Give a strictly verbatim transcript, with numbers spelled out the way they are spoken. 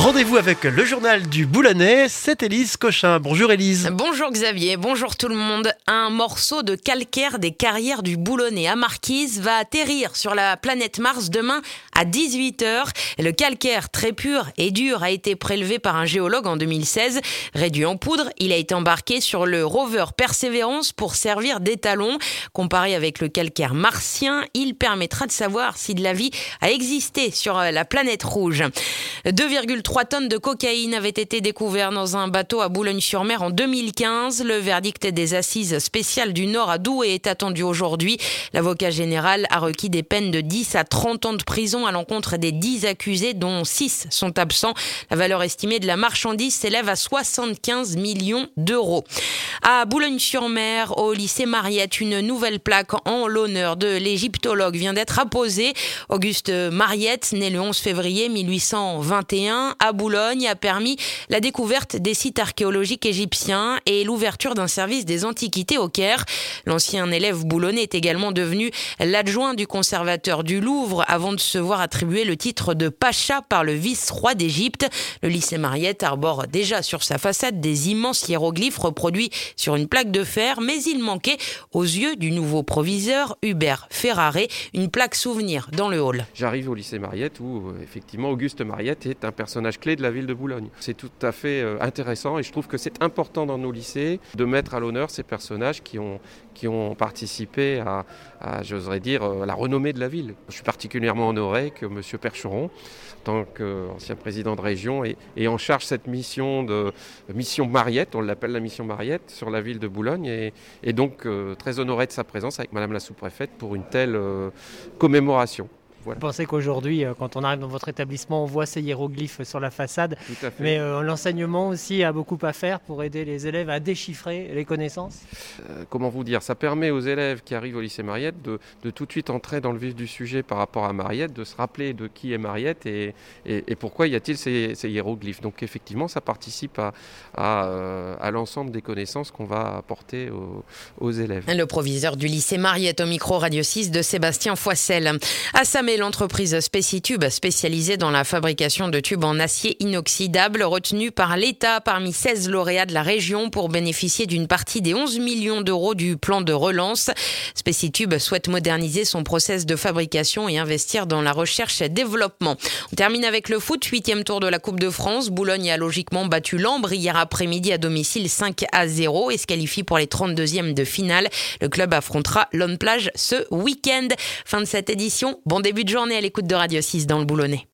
Rendez-vous avec le journal du Boulonnais, c'est Élise Cochin. Bonjour Élise. Bonjour Xavier, bonjour tout le monde. Un morceau de calcaire des carrières du Boulonnais à Marquise va atterrir sur la planète Mars demain à dix-huit heures. Le calcaire très pur et dur a été prélevé par un géologue en deux mille seize. Réduit en poudre, il a été embarqué sur le rover Perseverance pour servir d'étalon. Comparé avec le calcaire martien, il permettra de savoir si de la vie a existé sur la planète rouge. deux virgule trois tonnes de cocaïne avaient été découvertes dans un bateau à Boulogne-sur-Mer en deux mille quinze. Le verdict des assises spéciales du Nord à Douai est attendu aujourd'hui. L'avocat général a requis des peines de dix à trente ans de prison à l'encontre des dix accusés, dont six sont absents. La valeur estimée de la marchandise s'élève à soixante-quinze millions d'euros. À Boulogne-sur-Mer, au lycée Mariette, une nouvelle plaque en l'honneur de l'égyptologue vient d'être apposée. Auguste Mariette, né le onze février mille huit cent vingt et un à Boulogne, a permis la découverte des sites archéologiques égyptiens et l'ouverture d'un service des antiquités au Caire. L'ancien élève boulonnais est également devenu l'adjoint du conservateur du Louvre avant de se voir attribuer le titre de pacha par le vice-roi d'Égypte. Le lycée Mariette arbore déjà sur sa façade des immenses hiéroglyphes reproduits sur une plaque de fer, mais il manquait aux yeux du nouveau proviseur Hubert Ferraré une plaque souvenir dans le hall. J'arrive au lycée Mariette où effectivement Auguste Mariette est un personnage clé de la ville de Boulogne. C'est tout à fait intéressant et je trouve que c'est important dans nos lycées de mettre à l'honneur ces personnages qui ont, qui ont participé à, à, j'oserais dire, à la renommée de la ville. Je suis particulièrement honoré que M. Percheron, en tant qu'ancien président de région, ait, ait en charge cette mission de mission Mariette, on l'appelle la mission Mariette, sur la ville de Boulogne et, et donc euh, très honoré de sa présence avec Madame la sous-préfète pour une telle euh, commémoration. Voilà. Vous pensez qu'aujourd'hui, quand on arrive dans votre établissement, on voit ces hiéroglyphes sur la façade. Tout à fait. Mais euh, l'enseignement aussi a beaucoup à faire pour aider les élèves à déchiffrer les connaissances. Euh, comment vous dire ? Ça permet aux élèves qui arrivent au lycée Mariette de, de tout de suite entrer dans le vif du sujet par rapport à Mariette, de se rappeler de qui est Mariette et, et, et pourquoi y a-t-il ces, ces hiéroglyphes. Donc effectivement, ça participe à, à, euh, à l'ensemble des connaissances qu'on va apporter aux, aux élèves. Le proviseur du lycée Mariette au micro Radio six de Sébastien Foissel. À Samé, l'entreprise Spécitube, spécialisée dans la fabrication de tubes en acier inoxydable, retenue par l'État parmi seize lauréats de la région pour bénéficier d'une partie des onze millions d'euros du plan de relance. Spécitube souhaite moderniser son process de fabrication et investir dans la recherche et développement. On termine avec le foot, huitième tour de la Coupe de France. Boulogne a logiquement battu Lambre hier après-midi à domicile cinq à zéro et se qualifie pour les trente-deuxièmes de finale. Le club affrontera Lone Plage ce week-end. Fin de cette édition. Bon début de journée à l'écoute de Radio six dans le Boulonnais.